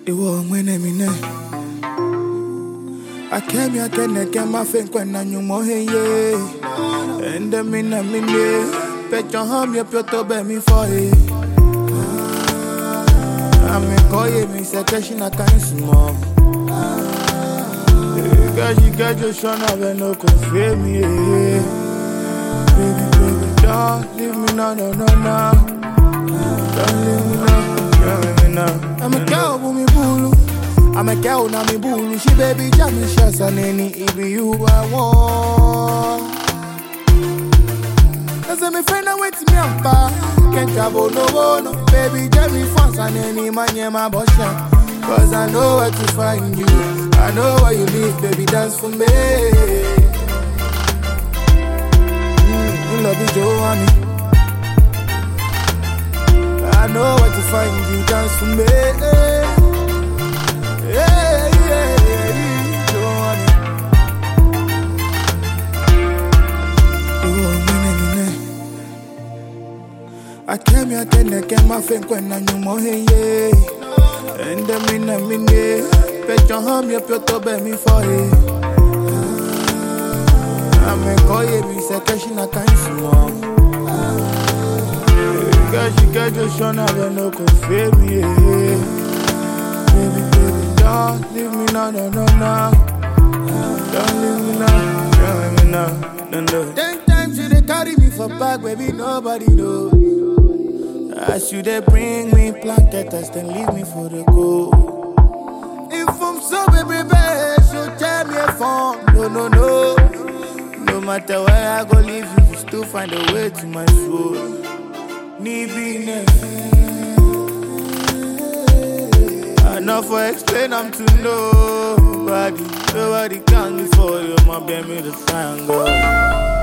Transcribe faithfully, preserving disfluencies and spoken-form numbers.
Iwo mwene mine Akemi akene kema fenkwe na nyumo heye Ende mina mine Pecho ham ye pyoto be mi foye Ame koye mi seke shina kani sumo Gaji gaji shona be no confirm me Baby baby don't leave me no no no no Don't leave me no I'm a cow, me bulu. I'm a cow, na me bulu. She baby, jammy shots and any if you I want. As a me friend, I wait to me and pa. Can't travel no more, no baby, jammy fans and any man, yeah, my boss. Cause I know where to find you. I know where you live, baby, dance for me. Mm, you love you, Joanne. I know where to find you, dance for me. Yeah, yeah, yeah, don't want it. Oh, mine, mine. I came here, I came my friend when I knew more, hey, and the mine, mine. Bet your home, you put up me for it. I'm a coy, me, second, I can't small. Gaji gaji shona be no confirm me. Baby baby don't leave me no no no no. Don't leave me no, don't leave me no no no. Ten times you dey carry me for back, baby nobody know. As you dey bring me plankettas, then leave me for the go. If I'm so baby baby, so tell me a phone. No no no. No matter where I go, leave you, you still find a way to my soul. I know for explain I'm to nobody. Nobody can before you, my baby, the triangle.